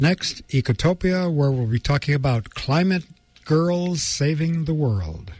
Next, Ecotopia, where we'll be talking about climate girls saving the world.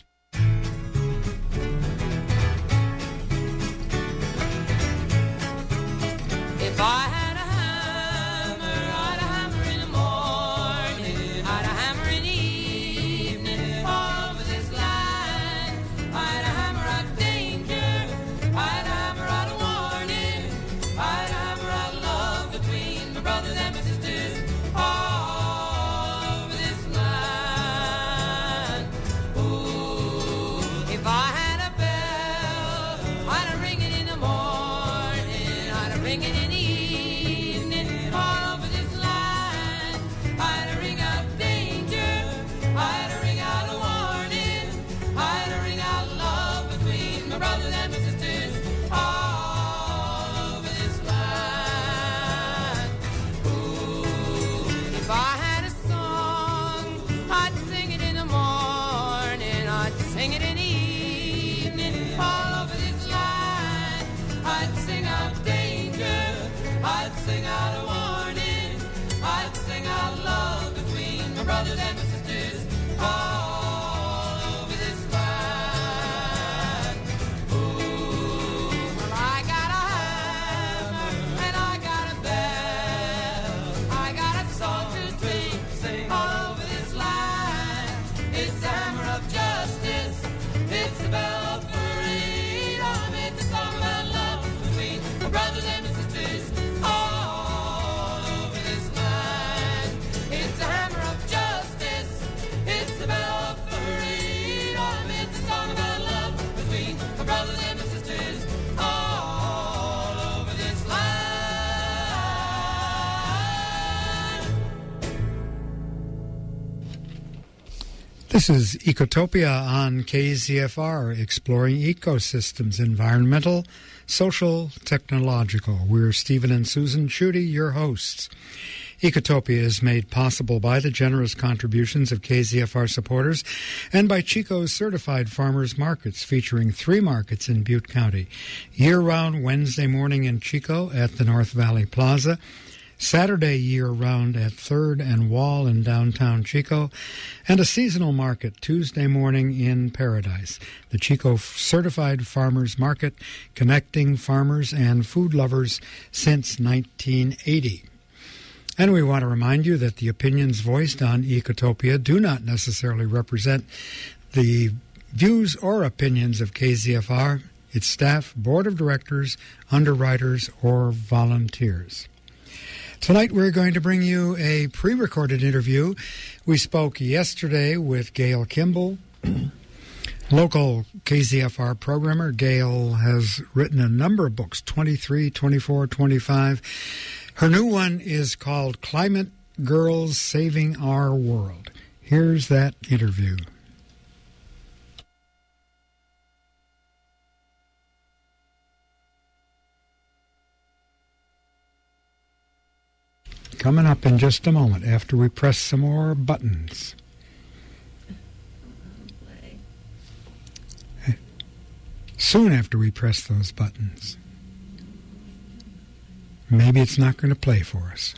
If I had a hammer, I'd a hammer in the morning, I'd a hammer in the evening, over this land. I'd a hammer out danger, I'd a hammer out warning, I'd a hammer out love between my brothers and my sisters, all over this land. Ooh, if I had a bell, I'd a ring it in the morning, I'd a ring it in the evening, all over this land. I'd a ring out danger, I'd a ring out a warning, I'd a ring out love between my brothers and my sisters, all over this land. Ooh, if I had a song, I'd sing it in the morning, I'd sing it in the evening, all over this land. I'd sing out danger, I'd sing out a warning, I'd sing out love between my brothers and my sisters, all over this land. Ooh, well, I got a hammer and I got a bell, I got a song to sing all over this land. It's the hammer of justice, it's the bell of freedom, it's a song about love between my brothers and my sisters, all over this land. It's a hammer of justice, it's the bell of freedom, it's a song about love between my brothers and my sisters, all over this land. This is Ecotopia on KZFR, exploring ecosystems, environmental, social, technological. We're Stephen and Susan Schutte, your hosts. Ecotopia is made possible by the generous contributions of KZFR supporters and by Chico's Certified Farmers Markets, featuring 3 markets in Butte County. Year-round Wednesday morning in Chico at the North Valley Plaza, Saturday year-round at 3rd and Wall in downtown Chico, and a seasonal market Tuesday morning in Paradise. The Chico Certified Farmers Market, connecting farmers and food lovers since 1980. And we want to remind you that the opinions voiced on Ecotopia do not necessarily represent the views or opinions of KZFR, its staff, board of directors, underwriters, or volunteers. Tonight we're going to bring you a pre-recorded interview. We spoke yesterday with Gail Kimball, local KZFR programmer. Gail has written a number of books, 23, 24, 25. Her new one is called Climate Girls Saving Our World. Here's that interview. Coming up in just a moment after we press some more buttons. Soon after we press those buttons. Maybe it's not going to play for us.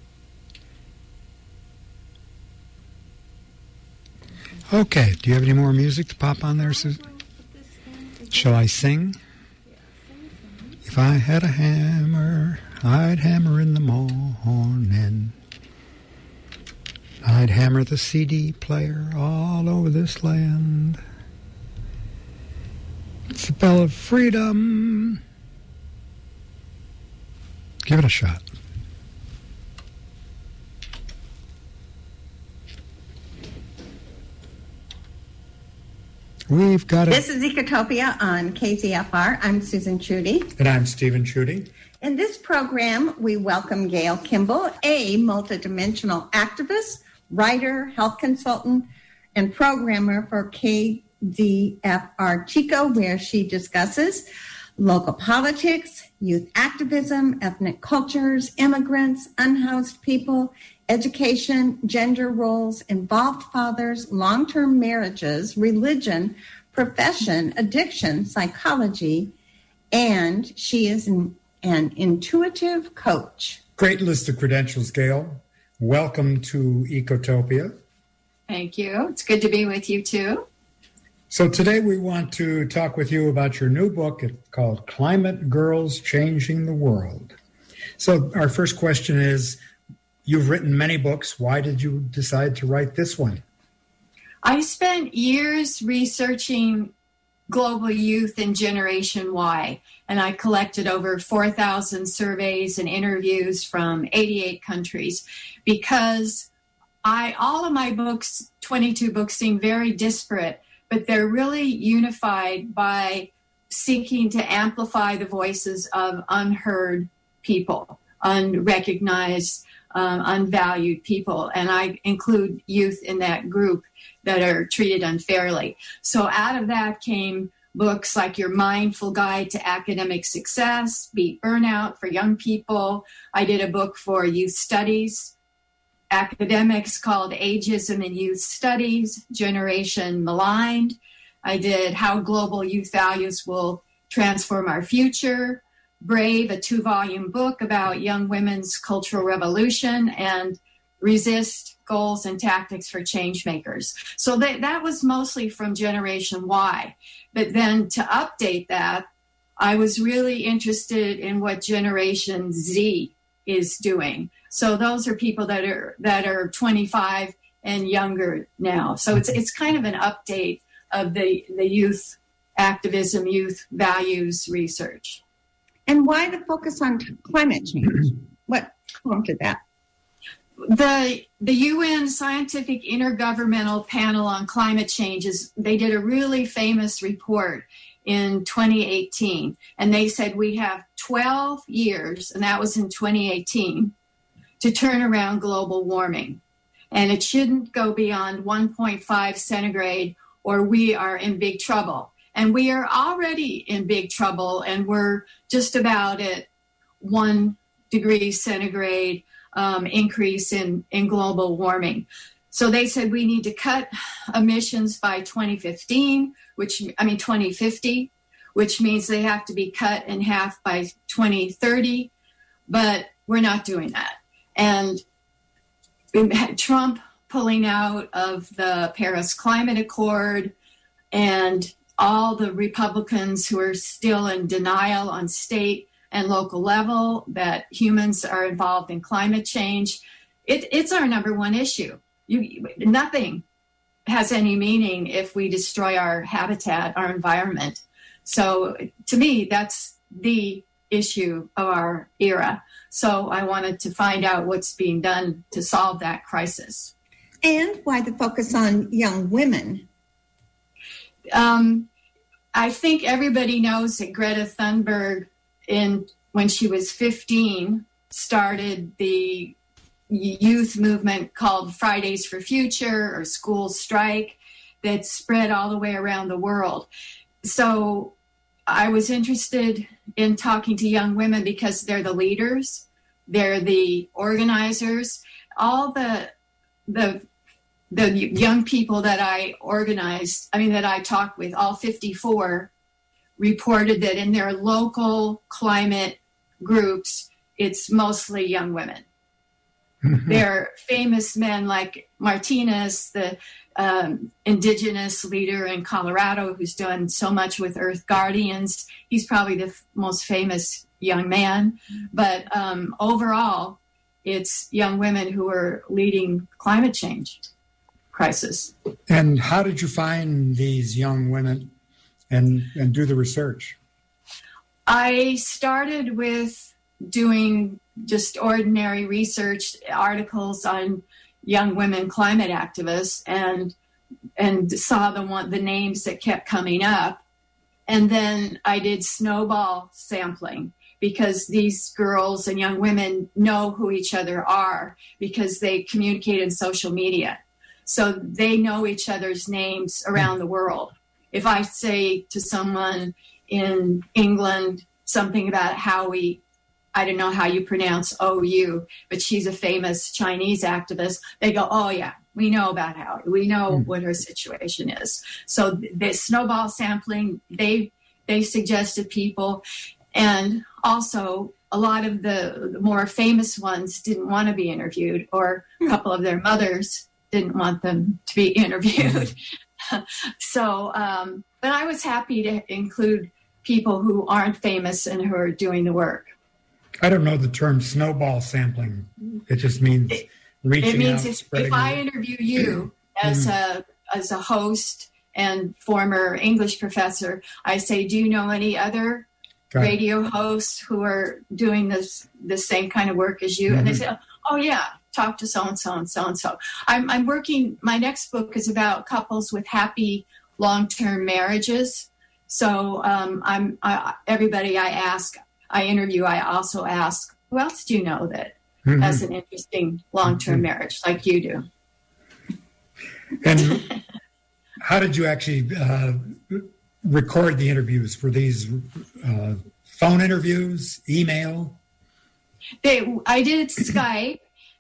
Okay, do you have any more music to pop on there, Susan? Shall I sing? If I had a hammer, I'd hammer in the morning. I'd hammer the CD player all over this land. It's the bell of freedom. Give it a shot. We've got This is Ecotopia on KZFR. I'm Susan Schutte. And I'm Stephen Schutte. In this program, we welcome Gail Kimball, a multidimensional activist, writer, health consultant, and programmer for KZFR Chico, where she discusses local politics, youth activism, ethnic cultures, immigrants, unhoused people, education, gender roles, involved fathers, long-term marriages, religion, profession, addiction, psychology, and she is an intuitive coach. Great list of credentials, Gail. welcome to Ecotopia. Thank you. It's good to be with you too. So today we want to talk with you about your new book called Climate Girls Changing the World. So our first question is, you've written many books. Why did you decide to write this one? I spent years researching global youth and Generation Y, and I collected over 4,000 surveys and interviews from 88 countries because all of my books, 22 books, seem very disparate, but they're really unified by seeking to amplify the voices of unheard people, unrecognized, unvalued people. And I include youth in that group that are treated unfairly. So out of that came books like Your Mindful Guide to Academic Success, Beat Burnout for young people. I did a book for youth studies, academics called Ageism in Youth Studies, Generation Maligned. I did How Global Youth Values Will Transform Our Future, Brave, a 2-volume book about young women's cultural revolution, and Resist, Goals and Tactics for Changemakers. So that was mostly from Generation Y. But then to update that, I was really interested in what Generation Z is doing. So those are people that are 25 and younger now. So it's kind of an update of the youth activism, youth values research. And why the focus on climate change? What prompted that? The UN Scientific Intergovernmental Panel on Climate Change, they did a really famous report in 2018. And they said we have 12 years, and that was in 2018, to turn around global warming. And it shouldn't go beyond 1.5 centigrade or we are in big trouble. And we are already in big trouble, and we're just about at 1 degree centigrade increase in global warming. So they said we need to cut emissions by 2050, which means they have to be cut in half by 2030, but we're not doing that. And Trump pulling out of the Paris Climate Accord, and all the Republicans who are still in denial on state and local level that humans are involved in climate change. It's our number one issue. Nothing has any meaning if we destroy our habitat, our environment. So to me, that's the issue of our era. So I wanted to find out what's being done to solve that crisis. And why the focus on young women? I think everybody knows that Greta Thunberg, when she was 15, started the youth movement called Fridays for Future or School Strike that spread all the way around the world. So I was interested in talking to young women because they're the leaders, they're the organizers. All the young people that I that I talked with, all 54, reported that in their local climate groups, it's mostly young women. They're famous men like Martinez, the indigenous leader in Colorado who's done so much with Earth Guardians. He's probably the most famous young man. But overall, it's young women who are leading climate change crisis. And how did you find these young women and do the research? I started with doing just ordinary research, articles on young women climate activists, and saw the names that kept coming up. And then I did snowball sampling, because these girls and young women know who each other are because they communicate in social media. So they know each other's names around the world. If I say to someone in England something about Howie, I don't know how you pronounce OU, but she's a famous Chinese activist, they go, oh yeah, we know about Howie. We know what her situation is. So the snowball sampling, they suggested people. And also, a lot of the more famous ones didn't want to be interviewed, or a couple of their mothers didn't want them to be interviewed. So, but I was happy to include people who aren't famous and who are doing the work. I don't know the term snowball sampling. It just means reaching It means out. if I interview you as a host and former English professor, I say, do you know any other radio hosts who are doing the same kind of work as you? And they say, oh yeah, talk to so-and-so and so-and-so. I'm working, my next book is about couples with happy long-term marriages. So everybody I interview, I also ask, who else do you know that has an interesting long-term marriage like you do? And how did you actually record the interviews? For these phone interviews, email? I did Skype,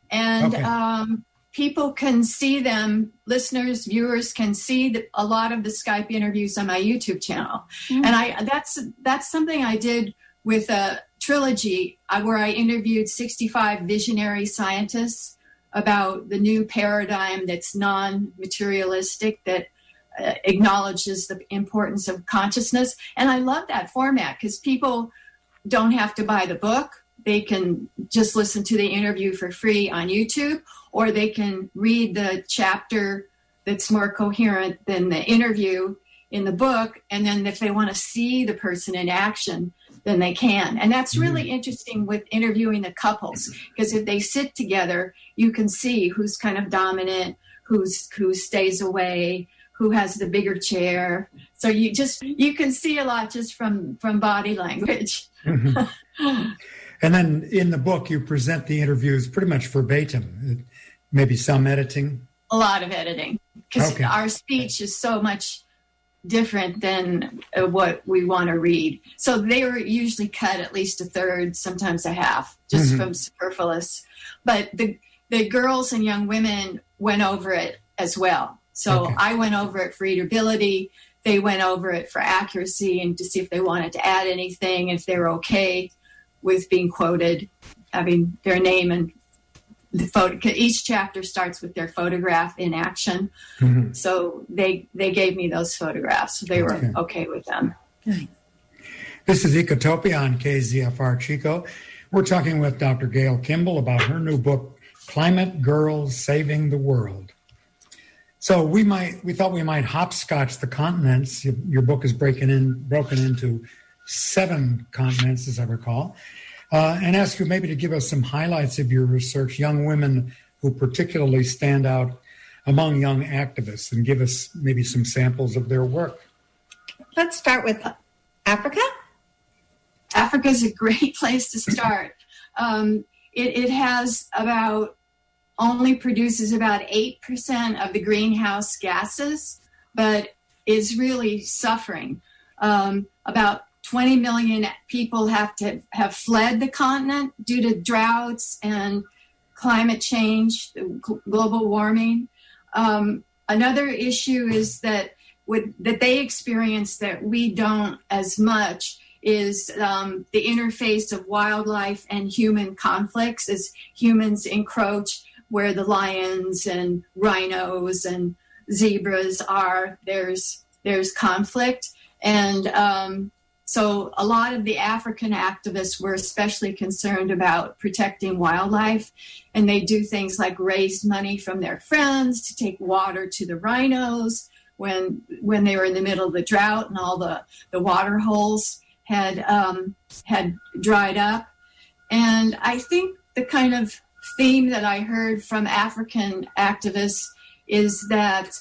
and people can see them. Listeners, viewers can see a lot of the Skype interviews on my YouTube channel, and that's something I did with a trilogy where I interviewed 65 visionary scientists about the new paradigm that's non-materialistic, that acknowledges the importance of consciousness. And I love that format because people don't have to buy the book. They can just listen to the interview for free on YouTube, or they can read the chapter that's more coherent than the interview in the book. And then if they want to see the person in action, then they can. And that's really interesting with interviewing the couples, because if they sit together, you can see who's kind of dominant, who stays away, who has the bigger chair. So you can see a lot just from body language. And then in the book, you present the interviews pretty much verbatim, maybe some editing. A lot of editing, because our speech is so much different than what we want to read. So they were usually cut at least a third, sometimes a half, just from superfluous. But the girls and young women went over it as well. So I went over it for readability. They went over it for accuracy and to see if they wanted to add anything, if they were okay with being quoted, having their name and the photo. Each chapter starts with their photograph in action. So they gave me those photographs. So they were okay with them. This is Ecotopia on KZFR Chico. We're talking with Dr. Gail Kimball about her new book, Climate Girls Saving the World. So we thought we might hopscotch the continents. Your book is broken into 7 continents, as I recall, and ask you maybe to give us some highlights of your research, young women who particularly stand out among young activists, and give us maybe some samples of their work. Let's start with Africa. Africa is a great place to start. It has only produces about 8% of the greenhouse gases, but is really suffering. About 20 million people have fled the continent due to droughts and climate change, global warming. Another issue is that they experience that we don't as much is the interface of wildlife and human conflicts as humans encroach where the lions and rhinos and zebras are. There's conflict. And so a lot of the African activists were especially concerned about protecting wildlife. And they do things like raise money from their friends to take water to the rhinos when they were in the middle of the drought and all the water holes had dried up. And I think the kind of theme that I heard from African activists is that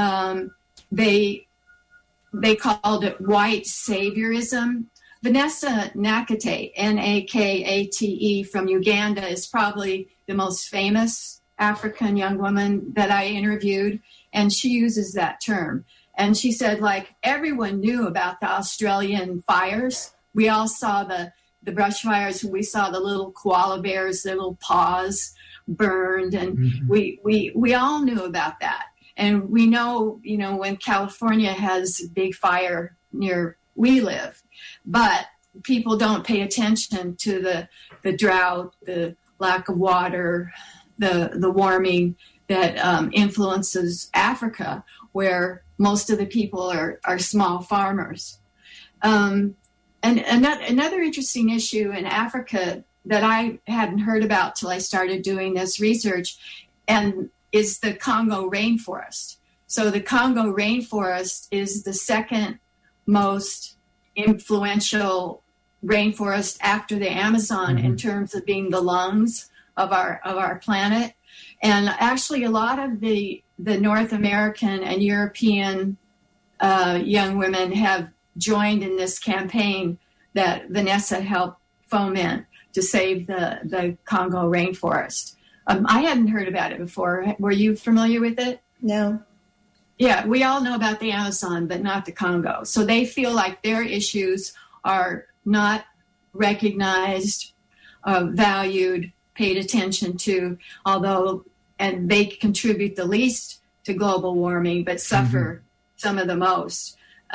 they called it white saviorism. Vanessa Nakate, Nakate, from Uganda, is probably the most famous African young woman that I interviewed, and she uses that term. And she said, like, everyone knew about the Australian fires. We all saw the brush fires. We saw the little koala bears, their little paws burned, and we all knew about that. And we know, when California has a big fire near we live. But people don't pay attention to the drought, the lack of water, the warming that influences Africa, where most of the people are small farmers. And another interesting issue in Africa that I hadn't heard about till I started doing this research, and is the Congo rainforest. So the Congo rainforest is the second most influential rainforest after the Amazon in terms of being the lungs of our planet. And actually a lot of the North American and European young women have joined in this campaign that Vanessa helped foment to save the Congo rainforest. I hadn't heard about it before. Were you familiar with it? No. Yeah, we all know about the Amazon, but not the Congo. So they feel like their issues are not recognized, valued, paid attention to, and they contribute the least to global warming, but suffer some of the most.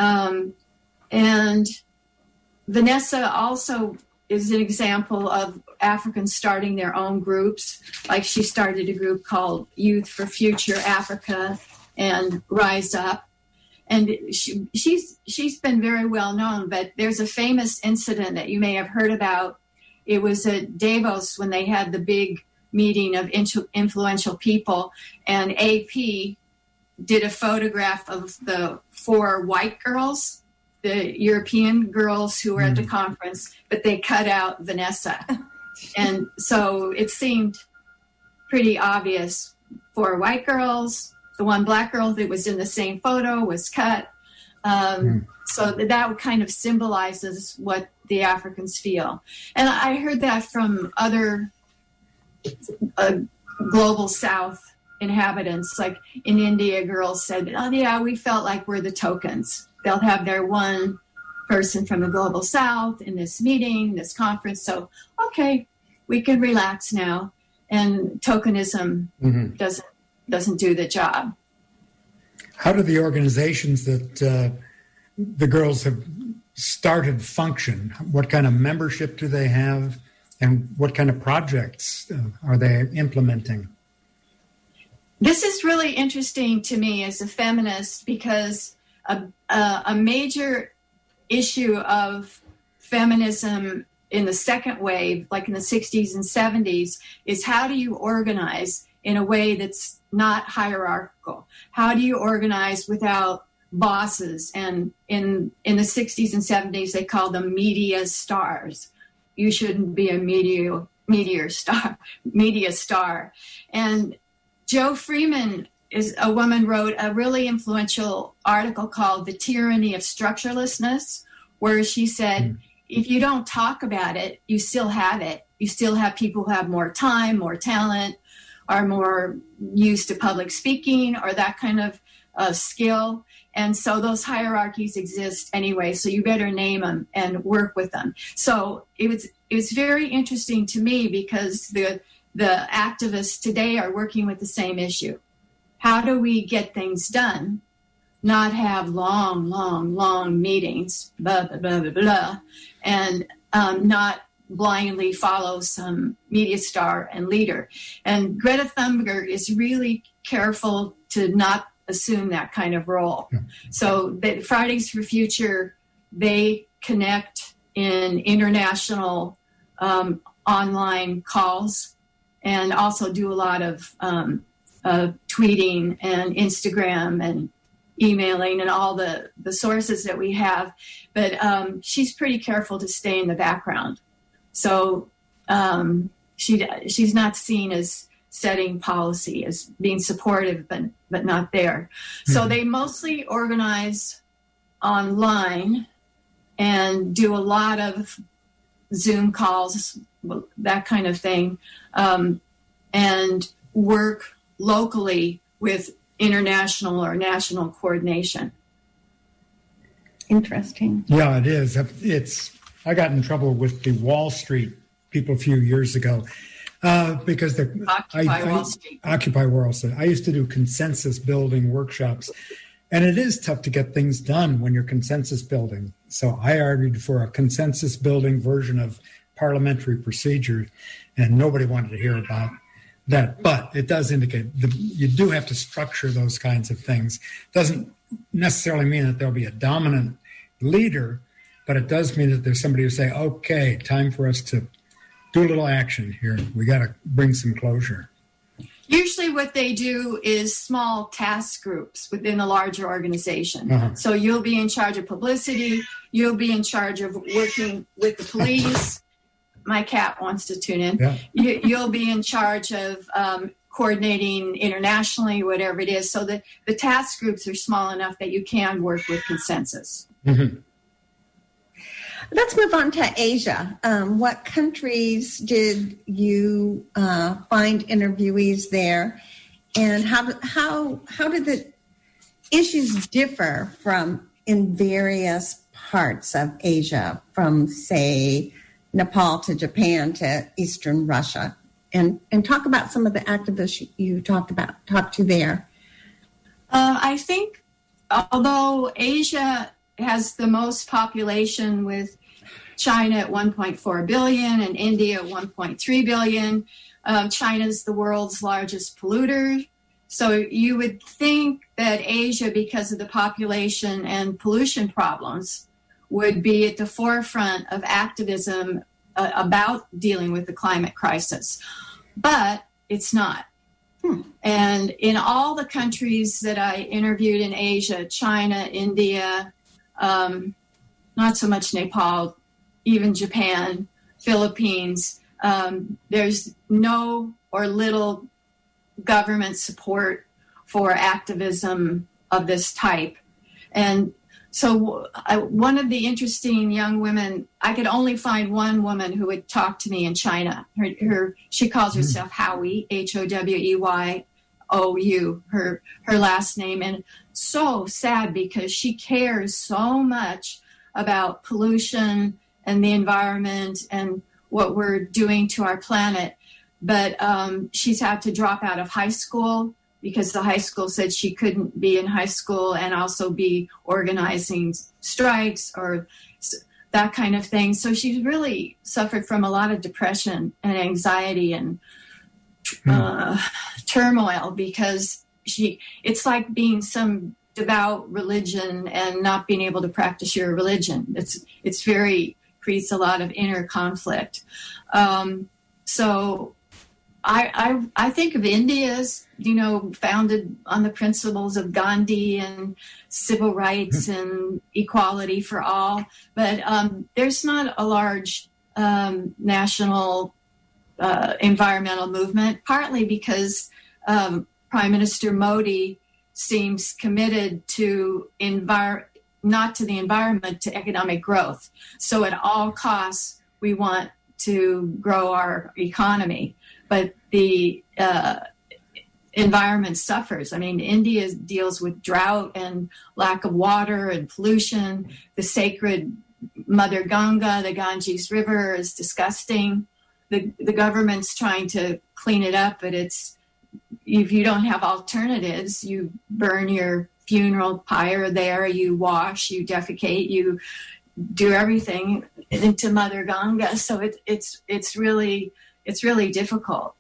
And Vanessa also is an example of Africans starting their own groups. Like she started a group called Youth for Future Africa and Rise Up. And she's been very well known, but there's a famous incident that you may have heard about. It was at Davos when they had the big meeting of influential people, and AP did a photograph of the 4 white girls, the European girls who were at the conference, but they cut out Vanessa. And so it seemed pretty obvious. 4 white girls, the one black girl that was in the same photo was cut. So that kind of symbolizes what the Africans feel. And I heard that from other global South inhabitants. Like in India, girls said, oh yeah, we felt like we're the tokens. They'll have their one person from the global South in this meeting, this conference. So, okay, we can relax now. And tokenism doesn't do the job. How do the organizations that the girls have started function? What kind of membership do they have? And what kind of projects are they implementing? This is really interesting to me as a feminist, because a major issue of feminism in the second wave, like in the 60s and 70s, is how do you organize in a way that's not hierarchical? How do you organize without bosses? And in the 60s and 70s, they called them media stars. You shouldn't be a media star. And Jo Freeman is a woman wrote a really influential article called The Tyranny of Structurelessness, where she said, if you don't talk about it, you still have it. You still have people who have more time, more talent, are more used to public speaking or that kind of skill. And so those hierarchies exist anyway, so you better name them and work with them. So it was very interesting to me, because the activists today are working with the same issue. How do we get things done, not have long meetings, blah, blah, blah, blah, blah, and not blindly follow some media star and leader. And Greta Thunberg is really careful to not assume that kind of role. Yeah. So the Fridays for Future, they connect in international online calls, and also do a lot of tweeting and Instagram and emailing and all the sources that we have. But she's pretty careful to stay in the background. So she's not seen as setting policy, as being supportive, but not there. Mm-hmm. So they mostly organize online and do a lot of Zoom calls, that kind of thing, and work locally with international or national coordination. Interesting. Yeah, it is. I got in trouble with the Wall Street people a few years ago because Occupy Wall Street. Occupy Wall Street. I used to do consensus building workshops, and it is tough to get things done when you're consensus building. So I argued for a consensus-building version of parliamentary procedure, and nobody wanted to hear about that. But it does indicate you do have to structure those kinds of things. Doesn't necessarily mean that there'll be a dominant leader, but it does mean that there's somebody who say, okay, time for us to do a little action here. We got to bring some closure. Usually what they do is small task groups within a larger organization. So you'll be in charge of publicity. You'll be in charge of working with the police. My cat wants to tune in. Yeah. You'll be in charge of coordinating internationally, whatever it is. So the task groups are small enough that you can work with consensus. Mm-hmm. Let's move on to Asia. What countries did you find interviewees there, and how did the issues differ from in various parts of Asia, from say Nepal to Japan to Eastern Russia, and talk about some of the activists you talked to there. I think although Asia has the most population, with China at 1.4 billion and India at 1.3 billion. China's the world's largest polluter. So you would think that Asia, because of the population and pollution problems, would be at the forefront of activism about dealing with the climate crisis. But it's not. And in all the countries that I interviewed in Asia, China, India, not so much Nepal, even Japan, Philippines, there's no or little government support for activism of this type. And so one of the interesting young women, I could only find one woman who would talk to me in China. She calls herself Howie, Hweyoou, her last name. And so sad because she cares so much about pollution and the environment and what we're doing to our planet. But she's had to drop out of high school because the high school said she couldn't be in high school and also be organizing strikes or that kind of thing. So she's really suffered from a lot of depression and anxiety and turmoil, because it's like being some devout religion and not being able to practice your religion. It's creates a lot of inner conflict. So I think of India as, founded on the principles of Gandhi and civil rights and equality for all. But there's not a large national environmental movement, partly because Prime Minister Modi seems committed to not to the environment, to economic growth. So at all costs, we want to grow our economy. But the environment suffers. I mean, India deals with drought and lack of water and pollution. The sacred Mother Ganga, the Ganges River, is disgusting. The government's trying to clean it up, but if you don't have alternatives, you burn your funeral pyre there, you wash, you defecate, you do everything into Mother Ganga. So it's really difficult.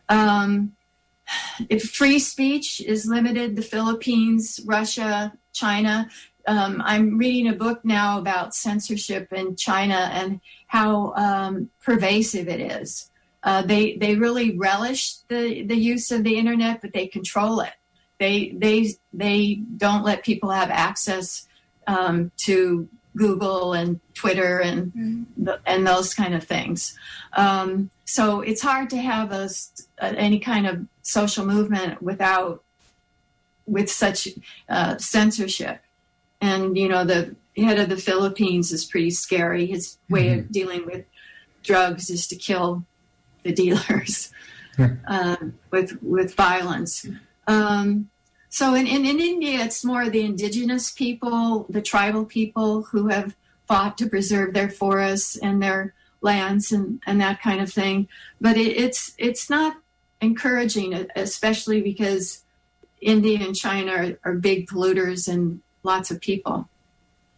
If free speech is limited, the Philippines, Russia, China. I'm reading a book now about censorship in China and how pervasive it is. They really relish the use of the internet, but they control it. They don't let people have access to Google and Twitter and those kind of things. So it's hard to have any kind of social movement with such censorship. And the head of the Philippines is pretty scary. His way of dealing with drugs is to kill the dealers with violence. So in India, it's more the indigenous people, the tribal people who have fought to preserve their forests and their lands and that kind of thing. But it's not encouraging, especially because India and China are big polluters and lots of people.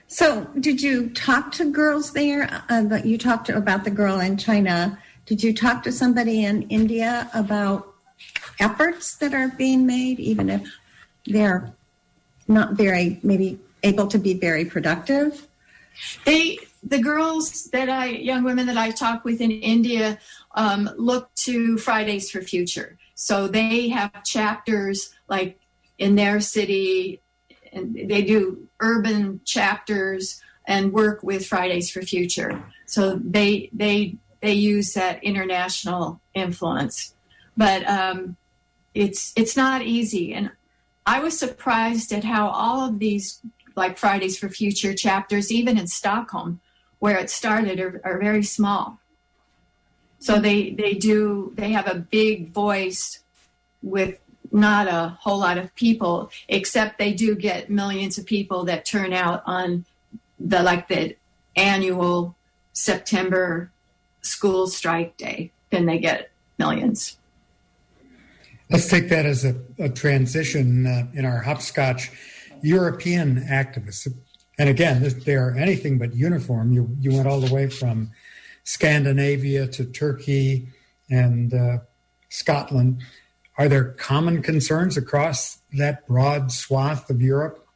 So, did you talk to girls there? You talked about the girl in China. Did you talk to somebody in India about efforts that are being made, even if they're not very, maybe able to be very productive? The young women that I talk with in India look to Fridays for Future. So they have chapters like in their city, and they do urban chapters and work with Fridays for Future. So they use that international influence, but it's not easy. And I was surprised at how all of these, like Fridays for Future chapters, even in Stockholm, where it started, are very small. So they have a big voice with not a whole lot of people, except they do get millions of people that turn out on the annual September school strike day. Then they get millions. Let's take that as a transition in our hopscotch. European activists, and again, they are anything but uniform. You went all the way from Scandinavia to Turkey and Scotland. Are there common concerns across that broad swath of Europe?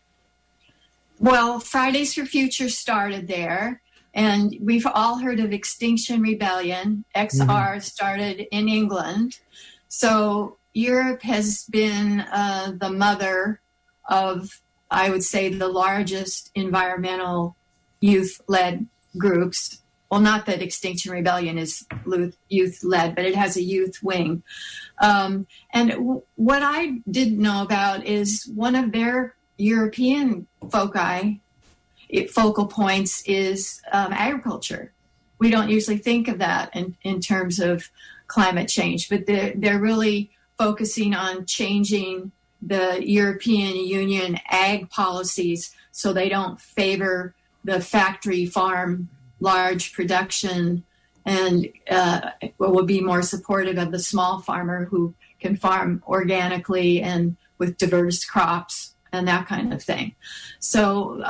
Well, Fridays for Future started there, and we've all heard of Extinction Rebellion. XR started in England. So Europe has been the mother of, I would say, the largest environmental youth-led groups. Well, not that Extinction Rebellion is youth-led, but it has a youth wing. And what I didn't know about is one of their European focal points is agriculture. We don't usually think of that in terms of climate change, but they're really focusing on changing the European Union ag policies so they don't favor the factory farm, large production, and will be more supportive of the small farmer who can farm organically and with diverse crops and that kind of thing. So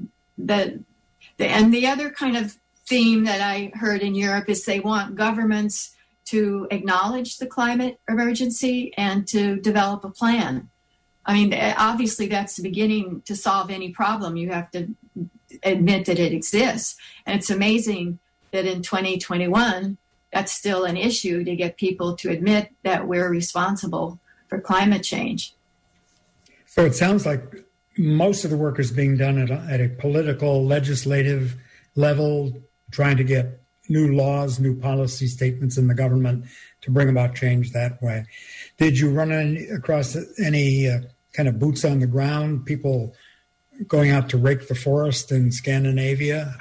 the other kind of theme that I heard in Europe is they want governments to acknowledge the climate emergency and to develop a plan. I mean, obviously that's the beginning. To solve any problem, you have to admit that it exists. And it's amazing that in 2021, that's still an issue to get people to admit that we're responsible for climate change. So it sounds like most of the work is being done at a political, legislative level, trying to get new laws, new policy statements in the government to bring about change that way. Did you run across any kind of boots on the ground, people going out to rake the forest in Scandinavia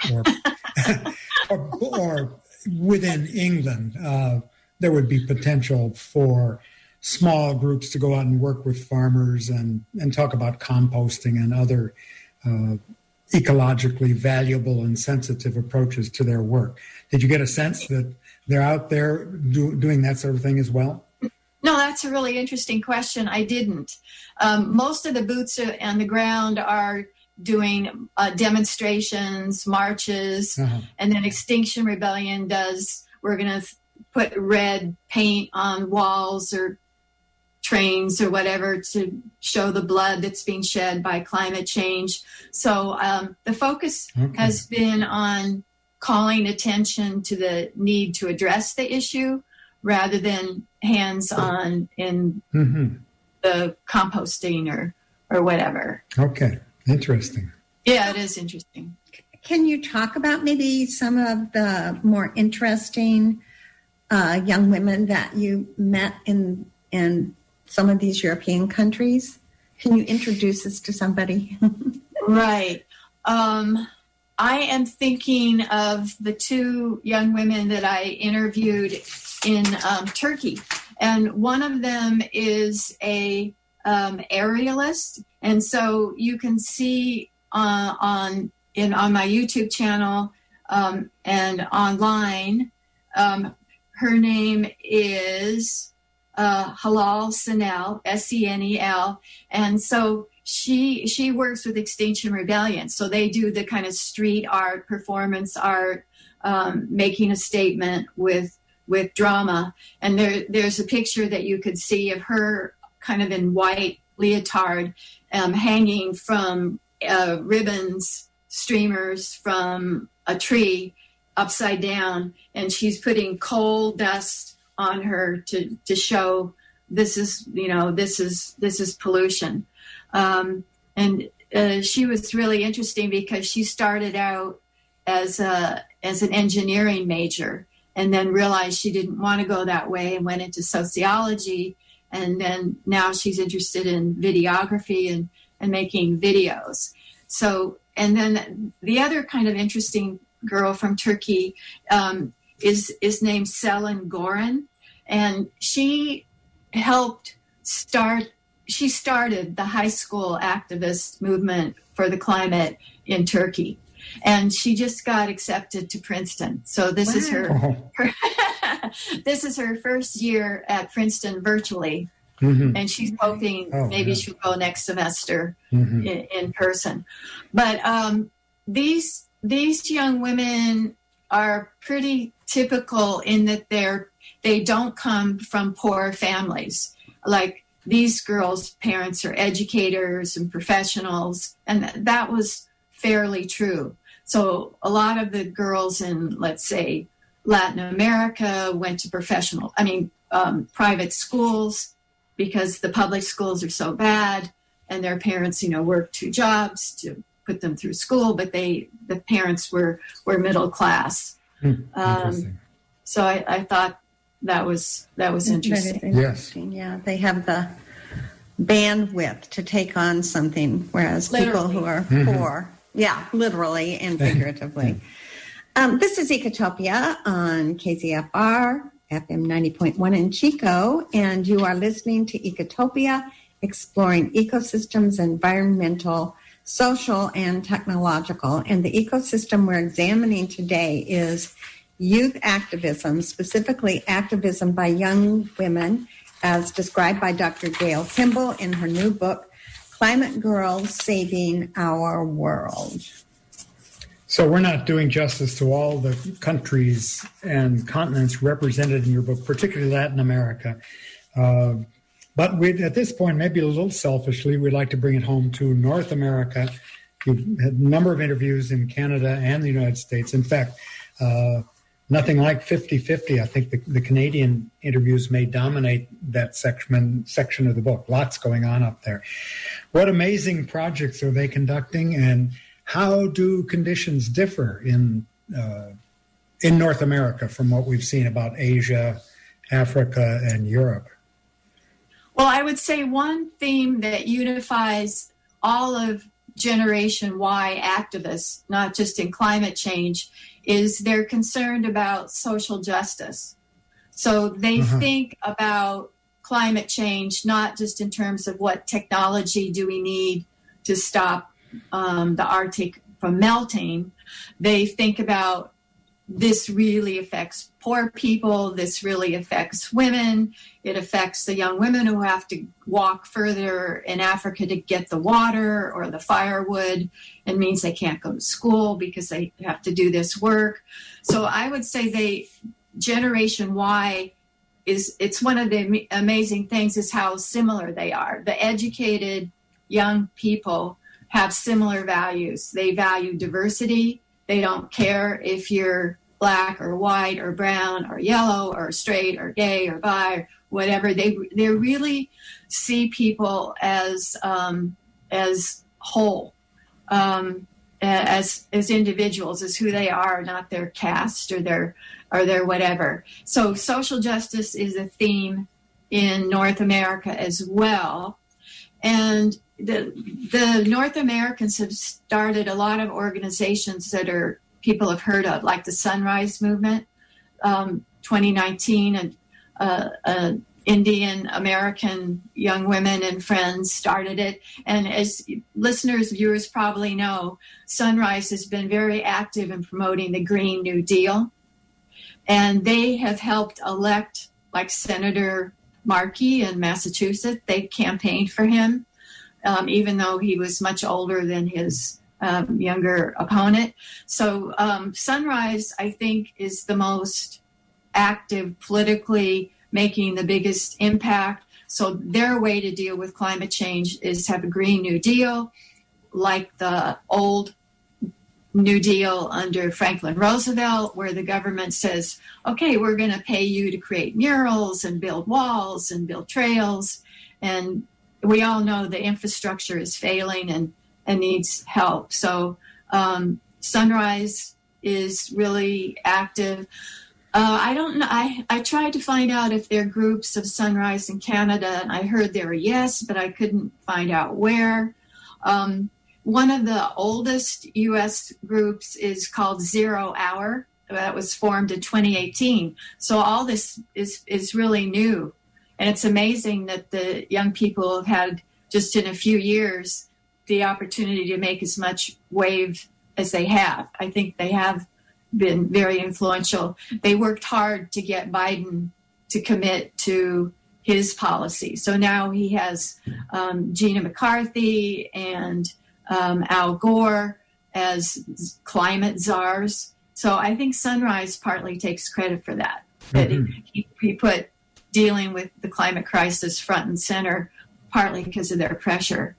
or within England? There would be potential for small groups to go out and work with farmers and talk about composting and other ecologically valuable and sensitive approaches to their work. Did you get a sense that they're out there doing that sort of thing as well? No, that's a really interesting question. I didn't. Most of the boots on the ground are doing demonstrations, marches, and then Extinction Rebellion does, we're going to put red paint on walls or trains or whatever to show the blood that's being shed by climate change. So the focus has been on calling attention to the need to address the issue rather than hands-on in the composting or whatever. Okay, interesting. Yeah, it is interesting. Can you talk about maybe some of the more interesting young women that you met in some of these European countries? Can you introduce us to somebody? Right. I am thinking of the two young women that I interviewed in Turkey. And one of them is a aerialist. And so you can see on my YouTube channel and online, her name is Halal Senel, Senel. And so she works with Extinction Rebellion. So they do the kind of street art, performance art, making a statement with drama. And there's a picture that you could see of her kind of in white leotard, hanging from ribbons, streamers from a tree upside down. And she's putting coal dust on her to show this is pollution. And she was really interesting because she started out as an engineering major, and then realized she didn't want to go that way and went into sociology. And then now she's interested in videography and making videos. So, and then the other kind of interesting girl from Turkey is named Selin Goran, and she started the high school activist movement for the climate in Turkey. And she just got accepted to Princeton. So this is her this is her first year at Princeton virtually. Mm-hmm. And she's hoping maybe she'll go next semester in person. But these young women are pretty typical in that they don't come from poor families. Like, these girls' parents are educators and professionals, and that was fairly true. So a lot of the girls in, let's say, Latin America went to private schools because the public schools are so bad, and their parents, worked 2 jobs to put them through school, but the parents were middle class. So I thought that was interesting. Yes. Yeah, they have the bandwidth to take on something, whereas people who are poor, literally and figuratively. This is Ecotopia on KZFR, FM 90.1 in Chico, and you are listening to Ecotopia, exploring ecosystems, environmental, social, and technological. And the ecosystem we're examining today is youth activism, specifically activism by young women, as described by Dr. Gail Kimball in her new book, Climate Girls Saving Our World. So we're not doing justice to all the countries and continents represented in your book, particularly Latin America. But at this point, maybe a little selfishly, we'd like to bring it home to North America. You've had a number of interviews in Canada and the United States. In fact, nothing like 50-50. I think the Canadian interviews may dominate that section of the book. Lots going on up there. What amazing projects are they conducting, and how do conditions differ in North America from what we've seen about Asia, Africa, and Europe? Well, I would say one theme that unifies all of Generation Y activists, not just in climate change, is they're concerned about social justice. So they think about climate change not just in terms of what technology do we need to stop the Arctic from melting. They think about, this really affects poor people, this really affects women, it affects the young women who have to walk further in Africa to get the water or the firewood. It means they can't go to school because they have to do this work. So I would say Generation Y it's one of the amazing things is how similar they are. The educated young people have similar values. They value diversity. They don't care if you're black or white or brown or yellow or straight or gay or bi or whatever. They really see people as whole, as individuals, as who they are, not their caste or their whatever. So social justice is a theme in North America as well. And the North Americans have started a lot of organizations that people have heard of, like the Sunrise Movement, 2019, and Indian American young women and friends started it. And as listeners, viewers probably know, Sunrise has been very active in promoting the Green New Deal. And they have helped elect, like Senator Markey in Massachusetts. They campaigned for him. even though he was much older than his younger opponent. So Sunrise, I think, is the most active politically, making the biggest impact. So their way to deal with climate change is have a Green New Deal, like the old New Deal under Franklin Roosevelt, where the government says, okay, we're going to pay you to create murals and build walls and build trails. And we all know the infrastructure is failing and needs help. So Sunrise is really active. I don't know. I tried to find out if there are groups of Sunrise in Canada, and I heard there are yes, but I couldn't find out where. One of the oldest U.S. groups is called 0 Hour. That was formed in 2018. So all this is really new. And it's amazing that the young people have had, just in a few years, the opportunity to make as much wave as they have. I think they have been very influential. They worked hard to get Biden to commit to his policy. So now he has Gina McCarthy and Al Gore as climate czars. So I think Sunrise partly takes credit for that. That he put dealing with the climate crisis front and center, partly because of their pressure.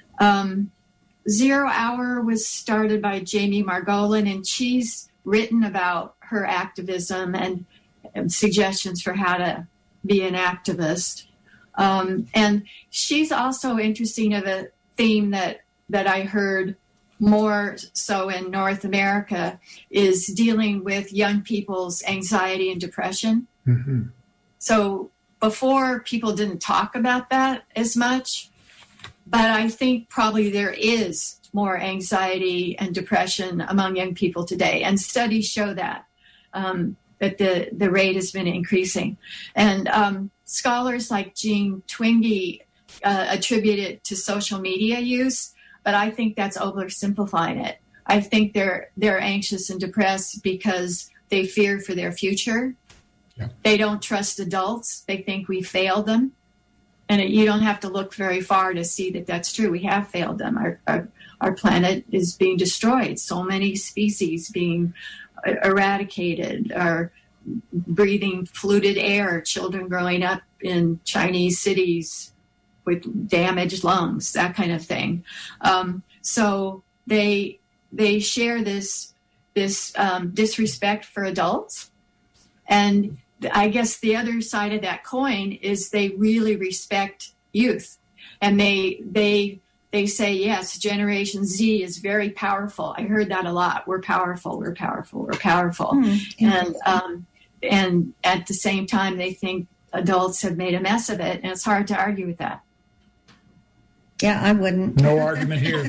0 Hour was started by Jamie Margolin, and she's written about her activism and suggestions for how to be an activist. And she's also interesting of a theme that I heard more so in North America is dealing with young people's anxiety and depression. Mm-hmm. So before, people didn't talk about that as much, but I think probably there is more anxiety and depression among young people today. And studies show that the rate has been increasing. And scholars like Jean Twenge attribute it to social media use, but I think that's oversimplifying it. I think they're anxious and depressed because they fear for their future. Yeah. They don't trust adults. They think we failed them. And you don't have to look very far to see that that's true. We have failed them. Our planet is being destroyed. So many species being eradicated, or breathing polluted air, children growing up in Chinese cities with damaged lungs, that kind of thing. So they share this disrespect for adults. And I guess the other side of that coin is they really respect youth. And they say, yes, Generation Z is very powerful. I heard that a lot. We're powerful, we're powerful, we're powerful. And at the same time, they think adults have made a mess of it. And it's hard to argue with that. Yeah, I wouldn't. No argument here.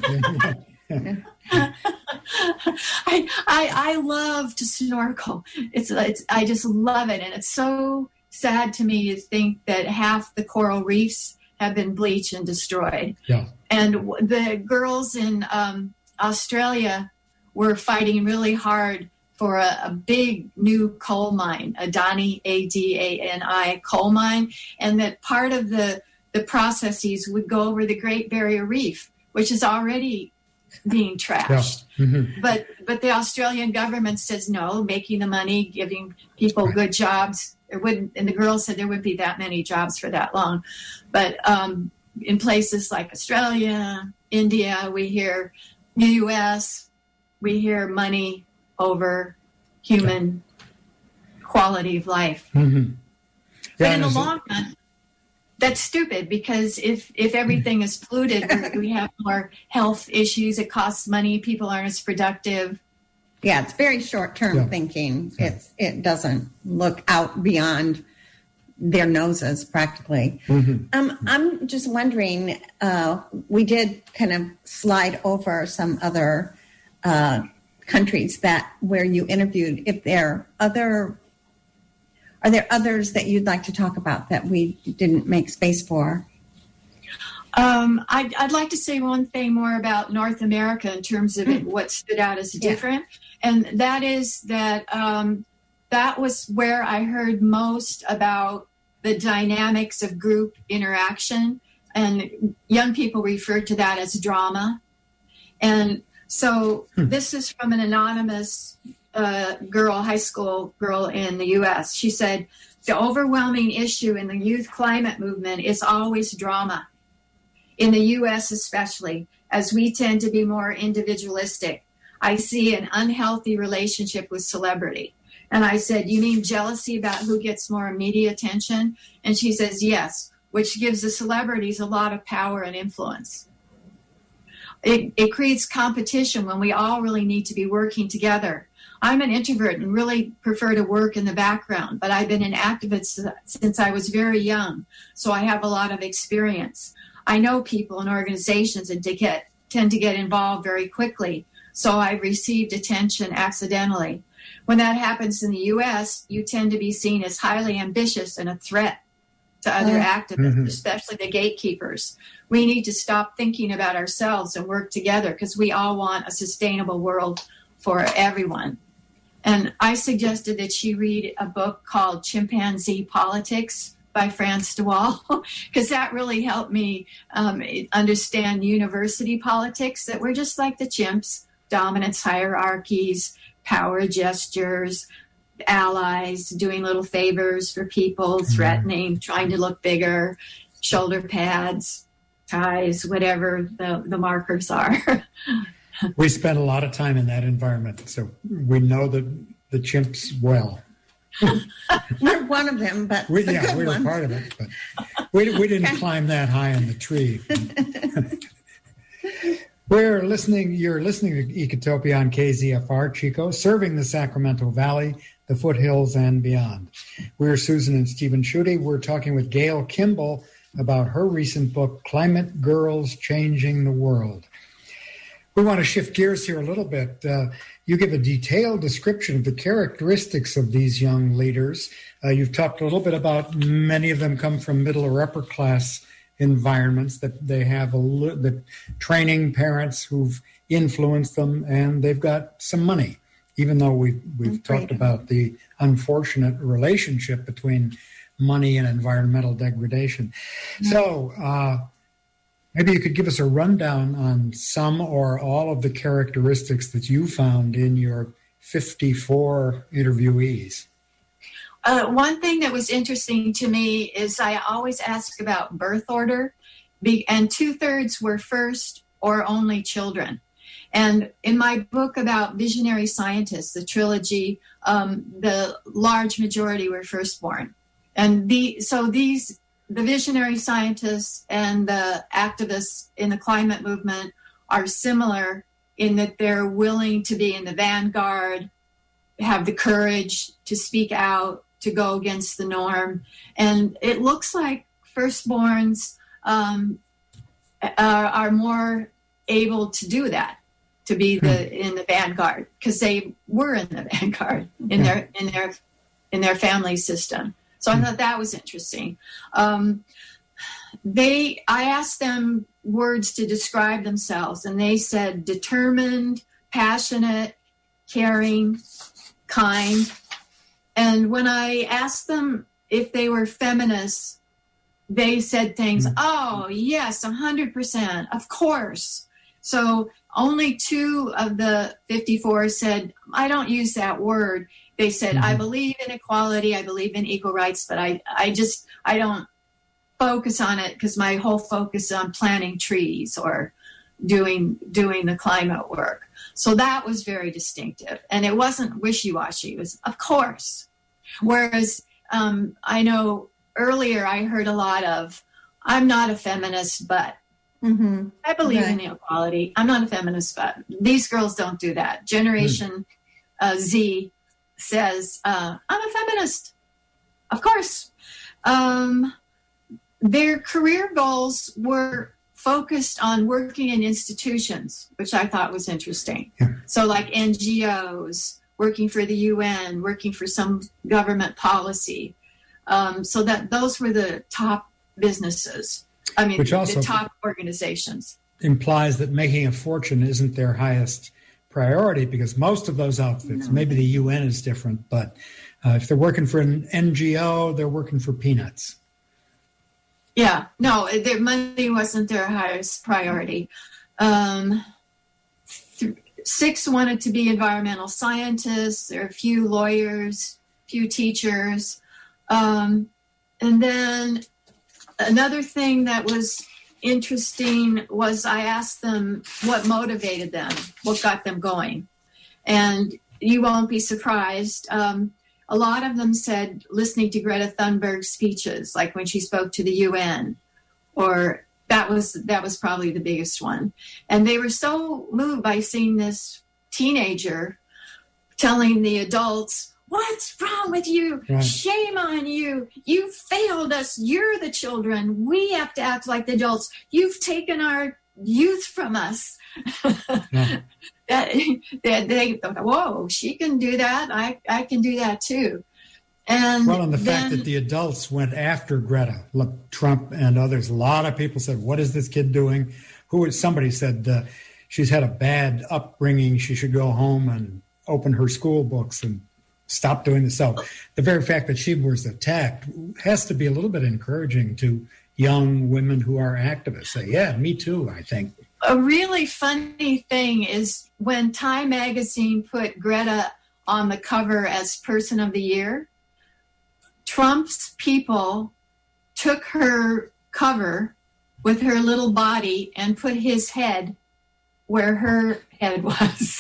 I love to snorkel. I just love it. And it's so sad to me to think that half the coral reefs have been bleached and destroyed. Yeah. And the girls in Australia were fighting really hard for a big new coal mine, Adani, Adani coal mine, and that part of the processes would go over the Great Barrier Reef, which is already being trashed. Yeah. Mm-hmm. But the Australian government says no, making the money, giving people good jobs. It wouldn't, and the girls said there wouldn't be that many jobs for that long. But in places like Australia, India, we hear the U.S., we hear money over human quality of life. Mm-hmm. But in the long run, that's stupid, because if everything is polluted, we have more health issues. It costs money. People aren't as productive. Yeah, it's very short-term thinking. It doesn't look out beyond their noses, practically. Mm-hmm. I'm just wondering, we did kind of slide over some other countries where you interviewed. If are there others that you'd like to talk about that we didn't make space for? I'd like to say one thing more about North America in terms of what stood out as different. And that is that that was where I heard most about the dynamics of group interaction and young people refer to that as drama. And so this is from an anonymous high school girl in the U.S. She said, the overwhelming issue in the youth climate movement is always drama, in the U.S. especially, as we tend to be more individualistic. I see an unhealthy relationship with celebrity. And I said, you mean jealousy about who gets more media attention? And she says, yes, which gives the celebrities a lot of power and influence. It creates competition when we all really need to be working together. I'm an introvert and really prefer to work in the background, but I've been an activist since I was very young, so I have a lot of experience. I know people and organizations and tend to get involved very quickly, so I've received attention accidentally. When that happens in the U.S., you tend to be seen as highly ambitious and a threat to other activists, especially the gatekeepers. We need to stop thinking about ourselves and work together because we all want a sustainable world for everyone. And I suggested that she read a book called Chimpanzee Politics by Frans de Waal, because that really helped me understand university politics, that we're just like the chimps, dominance hierarchies, power gestures, allies, doing little favors for people, threatening, trying to look bigger, shoulder pads, ties, whatever the markers are. We spent a lot of time in that environment, so we know the chimps well. We're one of them, but we were part of it, but we didn't climb that high in the tree. You're listening to Ecotopia on KZFR, Chico, serving the Sacramento Valley, the foothills, and beyond. We're Susan and Stephen Schutte. We're talking with Gail Kimball about her recent book, Climate Girls Changing the World. We want to shift gears here a little bit. You give a detailed description of the characteristics of these young leaders. You've talked a little bit about many of them come from middle or upper class environments, that they have the training parents who've influenced them, and they've got some money, even though we've talked about the unfortunate relationship between money and environmental degradation. So maybe you could give us a rundown on some or all of the characteristics that you found in your 54 interviewees. One thing that was interesting to me is I always ask about birth order, and 2/3 were first or only children. And in my book about visionary scientists, the trilogy, the large majority were firstborn. And the visionary scientists and the activists in the climate movement are similar in that they're willing to be in the vanguard, have the courage to speak out, to go against the norm. And it looks like firstborns are more able to do that, to be in the vanguard, because they were in the vanguard in their family system. So I thought that was interesting. I asked them words to describe themselves, and they said determined, passionate, caring, kind. And when I asked them if they were feminists, they said things, oh, yes, 100%, of course. So only 2 of the 54 said, I don't use that word. They said, I believe in equality, I believe in equal rights, but I don't focus on it because my whole focus is on planting trees or doing the climate work. So that was very distinctive. And it wasn't wishy-washy. It was, of course. Whereas I know earlier I heard a lot of, I'm not a feminist, but I believe in equality. I'm not a feminist, but these girls don't do that. Generation Z says, I'm a feminist. Of course. Their career goals were focused on working in institutions, which I thought was interesting. Yeah. So like NGOs, working for the UN, working for some government policy. So that those were the top businesses. I mean, the top organizations. Implies that making a fortune isn't their highest priority, because most of those outfits, maybe the UN is different, but if they're working for an NGO, they're working for peanuts. Yeah, no, their money wasn't their highest priority. 6 wanted to be environmental scientists. There are a few lawyers, few teachers. And then another thing that was interesting was I asked them what motivated them, what got them going. And you won't be surprised. A lot of them said listening to Greta Thunberg's speeches, like when she spoke to the UN, or that was probably the biggest one. And they were so moved by seeing this teenager telling the adults, "What's wrong with you? Right. Shame on you. You failed us. You're the children. We have to act like the adults. You've taken our youth from us." Yeah. They thought, whoa, she can do that. I can do that too. And Well, and the fact that the adults went after Greta, Trump and others, a lot of people said, what is this kid doing? Somebody said she's had a bad upbringing. She should go home and open her school books and stop doing this. So the very fact that she was attacked has to be a little bit encouraging to young women who are activists. Say, yeah, me too, I think. A really funny thing is when Time magazine put Greta on the cover as Person of the Year, Trump's people took her cover with her little body and put his head where her head was.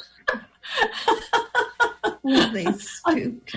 Really stupid.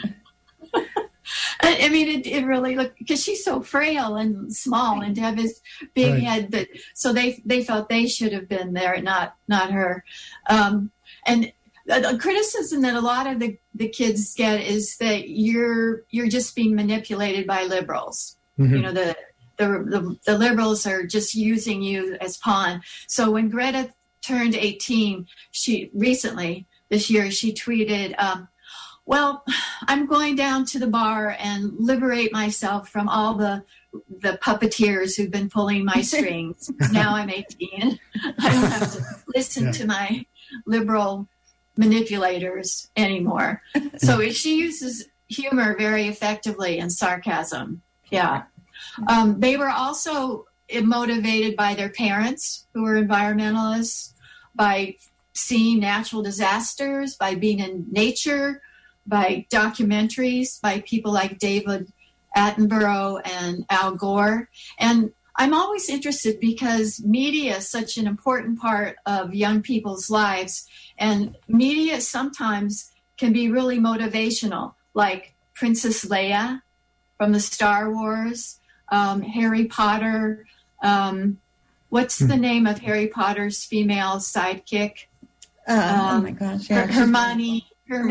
I mean, it really looked, because she's so frail and small, and to have his big Right. head. So they felt they should have been there, not her. And the criticism that a lot of the kids get is that you're just being manipulated by liberals. Mhm. You know, the liberals are just using you as pawn. So when Greta turned 18, recently this year, she tweeted, well, I'm going down to the bar and liberate myself from all the puppeteers who've been pulling my strings. Now I'm 18. I don't have to listen to my liberal manipulators anymore. So she uses humor very effectively and sarcasm. Yeah. They were also motivated by their parents, who were environmentalists, by seeing natural disasters, by being in nature, by documentaries, by people like David Attenborough and Al Gore. And I'm always interested because media is such an important part of young people's lives. And media sometimes can be really motivational, like Princess Leia from the Star Wars, Harry Potter. What's the name of Harry Potter's female sidekick? Oh my gosh. Yeah. Hermione.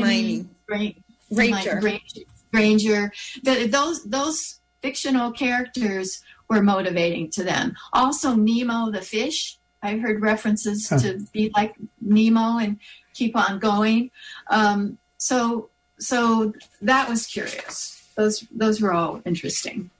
Granger. Those fictional characters were motivating to them. Also, Nemo the fish. I heard references to be like Nemo and keep on going. So that was curious. Those were all interesting.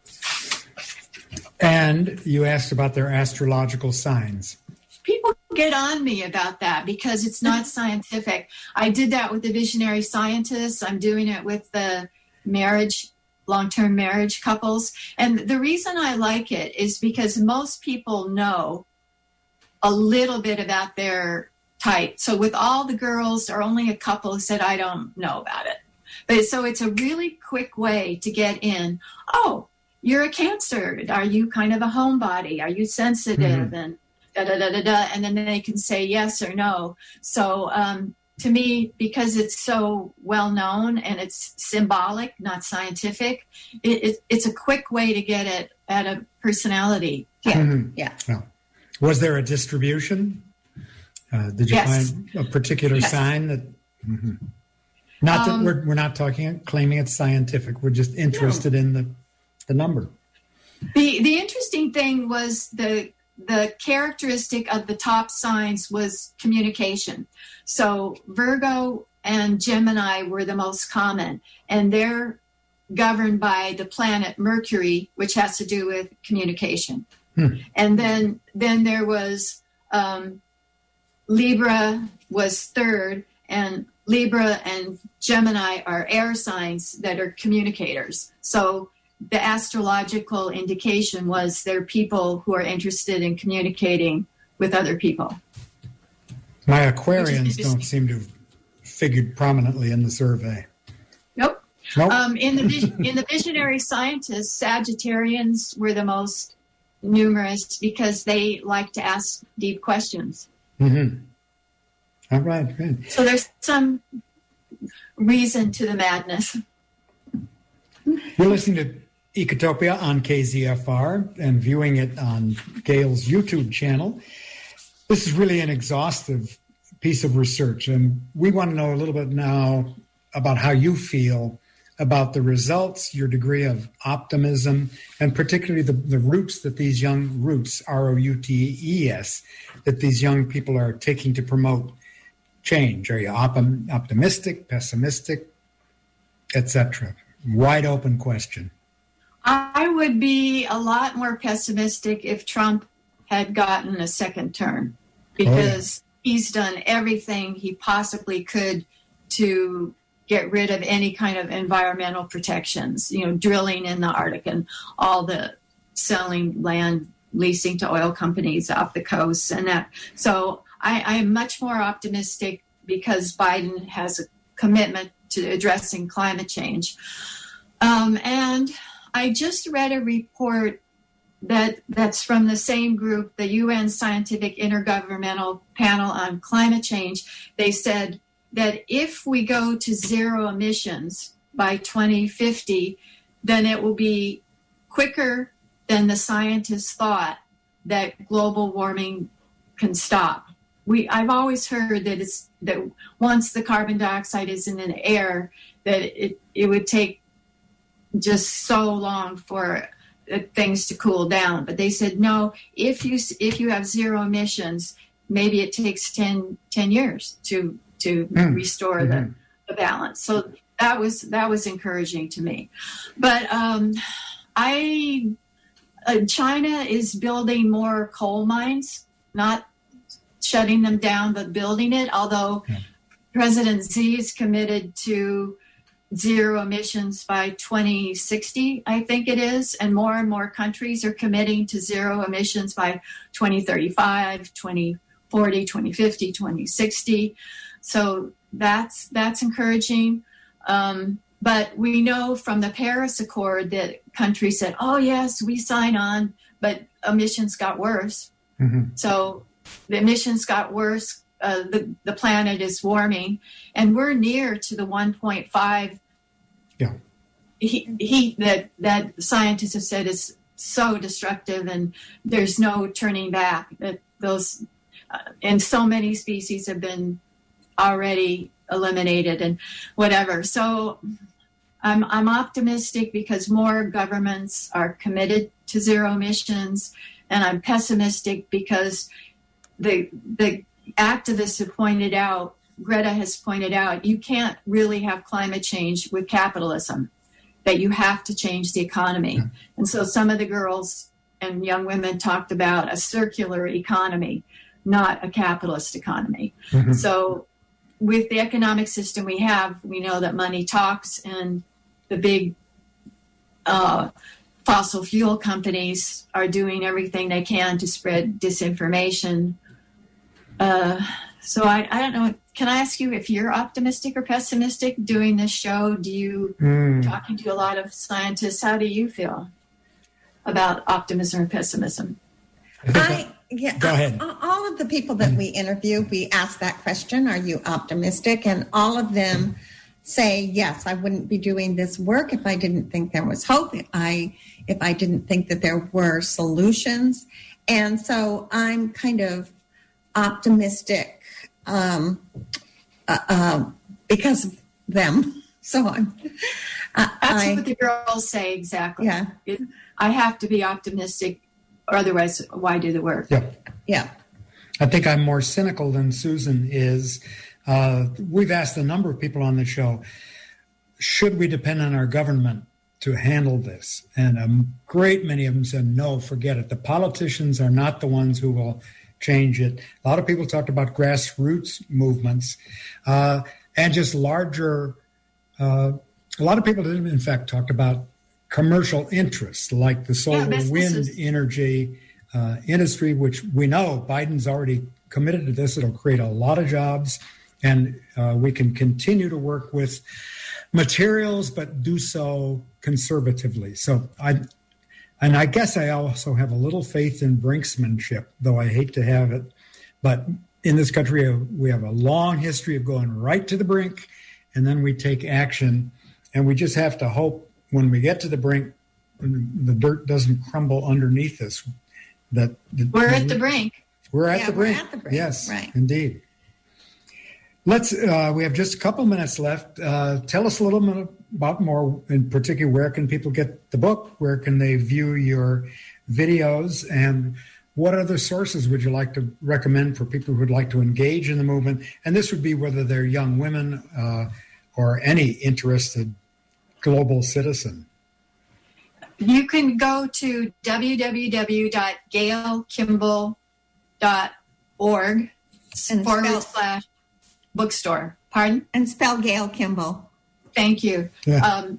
And you asked about their astrological signs. People get on me about that because it's not scientific. I did that with the visionary scientists. I'm doing it with the long-term marriage couples. And the reason I like it is because most people know a little bit about their type. So with all the girls, there are only a couple who said, I don't know about it. But so it's a really quick way to get in. Oh, you're a Cancer. Are you kind of a homebody? Are you sensitive? And and then they can say yes or no. So to me, because it's so well known and it's symbolic, not scientific, it's a quick way to get at a personality. Yeah. Well, was there a distribution? Did you find a particular sign that? Not that we're not claiming it's scientific. We're just interested in the number. The interesting thing was the characteristic of the top signs was communication. So Virgo and Gemini were the most common, and they're governed by the planet Mercury, which has to do with communication. And then there was Libra was third, and Libra and Gemini are air signs that are communicators. So the astrological indication was they're people who are interested in communicating with other people. My Aquarians don't seem to have figured prominently in the survey. Nope. Nope. In the visionary scientists, Sagittarians were the most numerous because they like to ask deep questions. Mm-hmm. All right, good. So there's some reason to the madness. You're listening to Ecotopia on KZFR and viewing it on Gail's YouTube channel. This is really an exhaustive piece of research, and we want to know a little bit now about how you feel about the results, your degree of optimism, and particularly the routes that these young routes, R-O-U-T-E-S, that these young people are taking to promote change. Are you optimistic, pessimistic, etc.? Wide open question. I would be a lot more pessimistic if Trump had gotten a second term, because he's done everything he possibly could to get rid of any kind of environmental protections, drilling in the Arctic and all the selling land, leasing to oil companies off the coast and that. So I am much more optimistic because Biden has a commitment to addressing climate change. And I just read a report that's from the same group, the UN Scientific Intergovernmental Panel on Climate Change. They said that if we go to zero emissions by 2050, then it will be quicker than the scientists thought that global warming can stop. I've always heard that once the carbon dioxide is in the air, that it would take just so long for things to cool down. But they said, no, if you have zero emissions, maybe it takes 10 years to restore the balance. So that was encouraging to me. But China is building more coal mines, not shutting them down, but building it. Although President Xi is committed to zero emissions by 2060, I think it is. And more countries are committing to zero emissions by 2035, 2040, 2050, 2060. So that's encouraging. But we know from the Paris Accord that countries said, oh, yes, we sign on, but emissions got worse. Mm-hmm. So the emissions got worse. The planet is warming, and we're near to the 1.5 heat that scientists have said is so destructive, and there's no turning back. That those and so many species have been already eliminated and whatever. So I'm optimistic because more governments are committed to zero emissions, and I'm pessimistic because the activists have pointed out, Greta has pointed out, you can't really have climate change with capitalism, that you have to change the economy. Yeah. And so some of the girls and young women talked about a circular economy, not a capitalist economy. Mm-hmm. So with the economic system we have, we know that money talks, and the big fossil fuel companies are doing everything they can to spread disinformation. So I don't know. Can I ask you if you're optimistic or pessimistic doing this show? Do you, talking to a lot of scientists, how do you feel about optimism or pessimism? Go ahead. All of the people that we interview, we ask that question, are you optimistic? And all of them say, yes, I wouldn't be doing this work if I didn't think there was hope, if I didn't think that there were solutions. And so I'm kind of optimistic because of them. So that's what the girls say exactly. Yeah. I have to be optimistic, or otherwise, why do the work? Yeah. I think I'm more cynical than Susan is. We've asked a number of people on the show, should we depend on our government to handle this? And a great many of them said, no, forget it. The politicians are not the ones who will change it. A lot of people talked about grassroots movements and just larger. A lot of people, in fact, talked about commercial interests like the solar wind businesses. energy industry, which we know Biden's already committed to this. It'll create a lot of jobs, and we can continue to work with materials, but do so conservatively. So I guess I also have a little faith in brinksmanship, though I hate to have it. But in this country, we have a long history of going right to the brink, and then we take action. And we just have to hope when we get to the brink, the dirt doesn't crumble underneath us. We're at the brink. We're at the brink. Yes, right. Indeed. Let's. We have just a couple minutes left. Tell us a little bit about more, in particular, where can people get the book? Where can they view your videos? And what other sources would you like to recommend for people who would like to engage in the movement? And this would be whether they're young women or any interested global citizen. You can go to www.gailkimball.org / bookstore. Pardon? And spell Gail Kimball. Thank you. Yeah.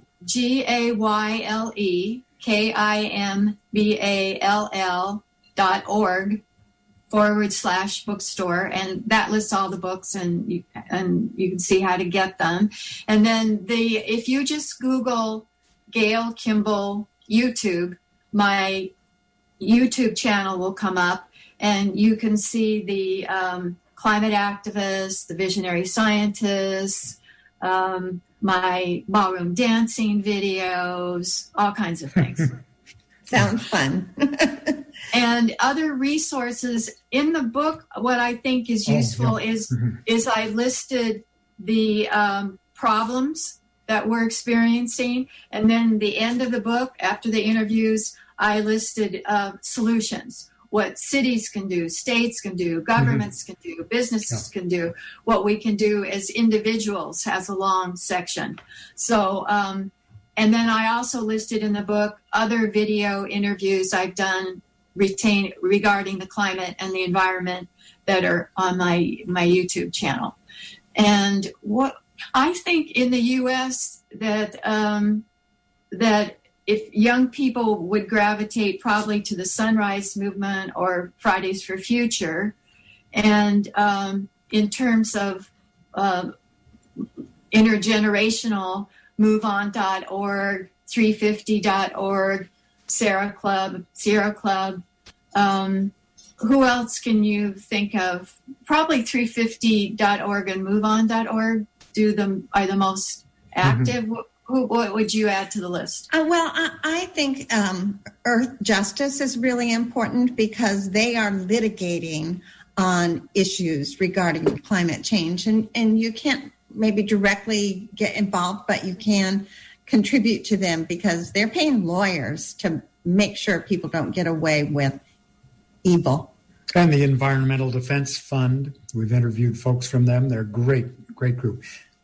GAYLEKIMBALL.org / bookstore, and that lists all the books, and you can see how to get them. And then if you just Google Gail Kimball YouTube, my YouTube channel will come up, and you can see the climate activists, the visionary scientists, my ballroom dancing videos, all kinds of things. Sounds fun. And other resources in the book, what I think is useful is I listed the problems that we're experiencing. And then the end of the book, after the interviews, I listed solutions. What cities can do, states can do, governments can do, businesses can do, what we can do as individuals has a long section. So, and then I also listed in the book other video interviews I've done regarding the climate and the environment that are on my YouTube channel. And what I think in the U.S. that if young people would gravitate probably to the Sunrise Movement or Fridays for Future, and in terms of intergenerational, MoveOn.org, 350.org, Sierra Club. Who else can you think of? Probably 350.org and MoveOn.org are the most active. What would you add to the list? Well, I think Earth Justice is really important because they are litigating on issues regarding climate change. And you can't maybe directly get involved, but you can contribute to them because they're paying lawyers to make sure people don't get away with evil. And the Environmental Defense Fund, we've interviewed folks from them. They're a great group.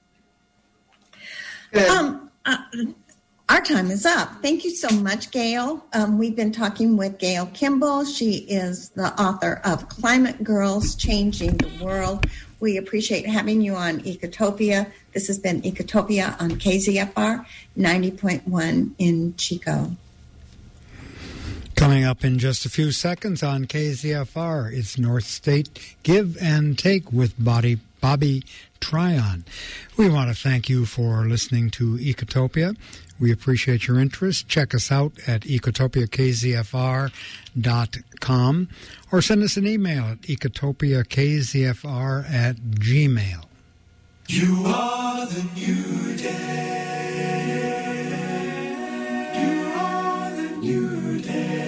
Good. Our time is up. Thank you so much, Gail. We've been talking with Gail Kimball. She is the author of Climate Girls Changing the World. We appreciate having you on Ecotopia. This has been Ecotopia on KZFR 90.1 in Chico. Coming up in just a few seconds on KZFR, it's North State Give and Take with Bobby Tryon. We want to thank you for listening to Ecotopia. We appreciate your interest. Check us out at ecotopiakzfr.com or send us an email at ecotopiakzfr@gmail.com. You are the new day. You are the new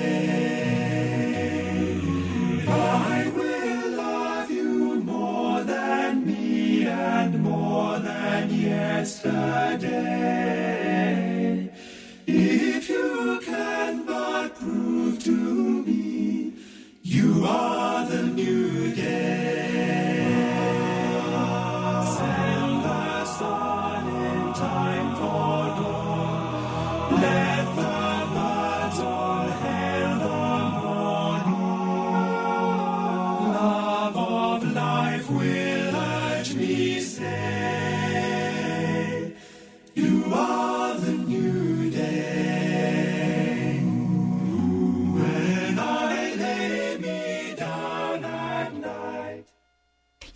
day. I will love you more than me and more than yesterday. If you can but prove to me you are the new day. Send the sun in time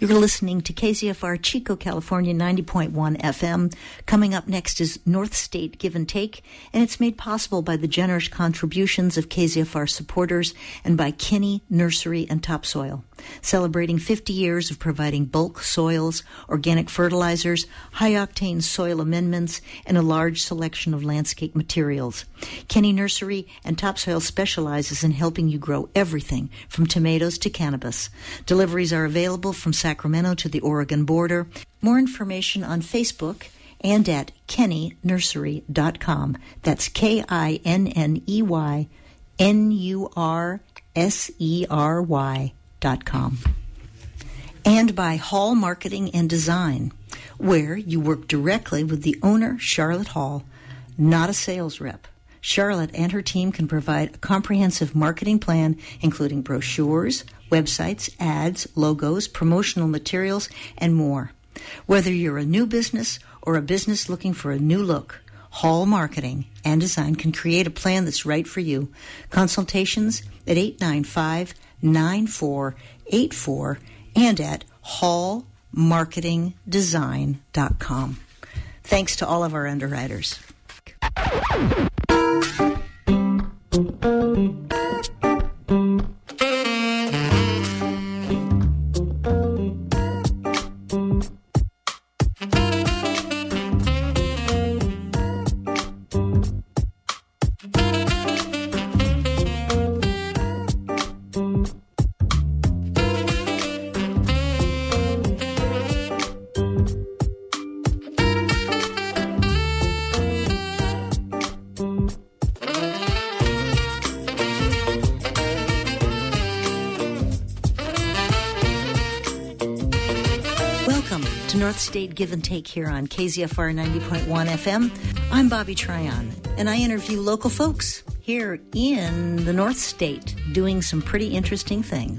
You're listening to KZFR Chico, California, 90.1 FM. Coming up next is North State Give and Take, and it's made possible by the generous contributions of KZFR supporters and by Kinney Nursery and Topsoil, celebrating 50 years of providing bulk soils, organic fertilizers, high-octane soil amendments, and a large selection of landscape materials. Kinney Nursery and Topsoil specializes in helping you grow everything from tomatoes to cannabis. Deliveries are available from Sacramento to the Oregon border. More information on Facebook and at KinneyNursery.com. That's KinneyNursery.com. And by Hall Marketing and Design, where you work directly with the owner, Charlotte Hall, not a sales rep. Charlotte and her team can provide a comprehensive marketing plan, including brochures, websites, ads, logos, promotional materials, and more. Whether you're a new business or a business looking for a new look, Hall Marketing and Design can create a plan that's right for you. Consultations at 895-9484 and at hallmarketingdesign.com. Thanks to all of our underwriters. North State Give and Take here on KZFR 90.1 FM. I'm Bobby Tryon, and I interview local folks here in the North State doing some pretty interesting things.